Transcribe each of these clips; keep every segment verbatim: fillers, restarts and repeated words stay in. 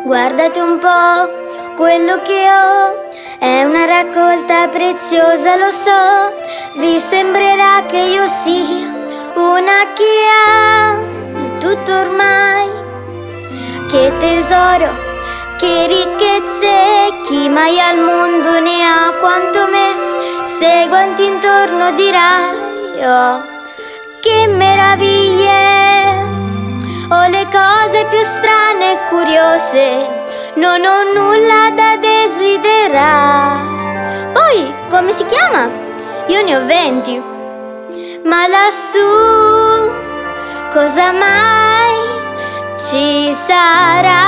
Guardate un po', quello che ho è una raccolta preziosa, lo so. Vi sembrerà che io sia una che ha tutto ormai. Che tesoro, che ricchezze, chi mai al mondo ne ha quanto me. Se guardi intorno dirai, oh, che meraviglie. Ho le cose più strane e curiose, non ho nulla da desiderare. Poi, come si chiama? Io ne ho venti. Ma lassù, cosa mai ci sarà?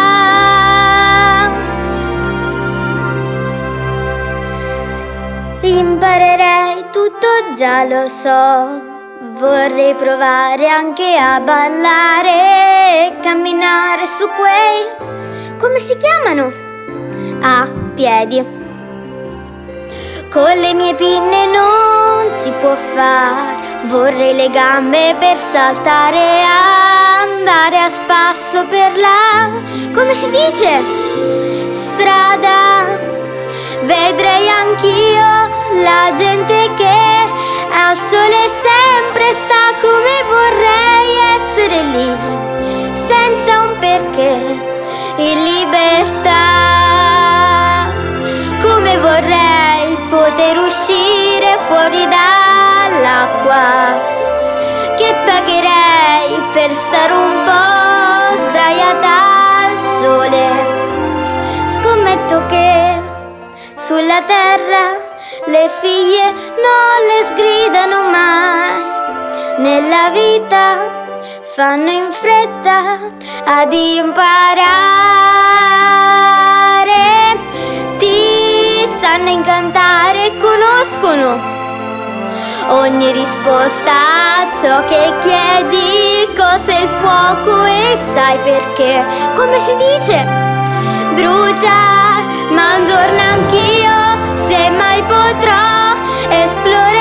Imparerei tutto, già lo so. Vorrei provare anche a ballare e camminare su quei, come si chiamano? A piedi. Con le mie pinne non si può fare. Vorrei le gambe per saltare e andare a spasso per la, come si dice? Strada. Vedrei anch'io la gente che al sole sempre sta, come vorrei essere lì, senza un perché, in libertà. Come vorrei poter uscire fuori dall'acqua, che pagherei per stare un po' sdraiata al sole. Scommetto che sulla terra le figlie non le sgridano mai. Nella vita fanno in fretta ad imparare. Ti sanno incantare e conoscono ogni risposta a ciò che chiedi. Cos'è il fuoco e sai perché? Come si dice? Brucia, ma un giorno anch'io, se mai potrò, esplorare